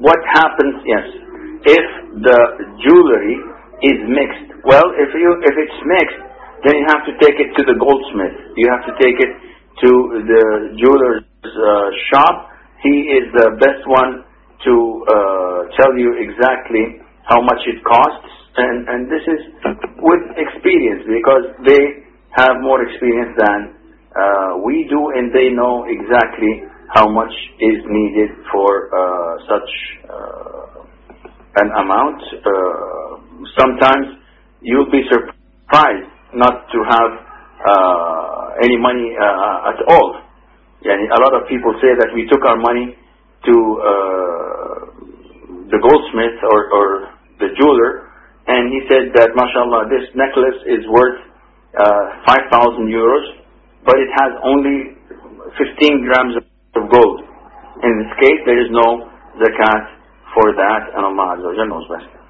what happens, yes, if the jewelry is mixed? Well, if it's mixed, then you have to take it to the goldsmith. You have to take it to the jeweler's shop. He is the best one to tell you exactly how much it costs, and this is with experience, because they have more experience than we do, and they know exactly how much is needed for such an amount. Sometimes you'll be surprised not to have any money at all. A lot of people say that we took our money to the goldsmith or the jeweler, and he said that, mashallah, this necklace is worth 5,000 euros, but it has only 15 grams of gold. In this case, there is no zakat for that, and Allah Azza wa Jalla knows best.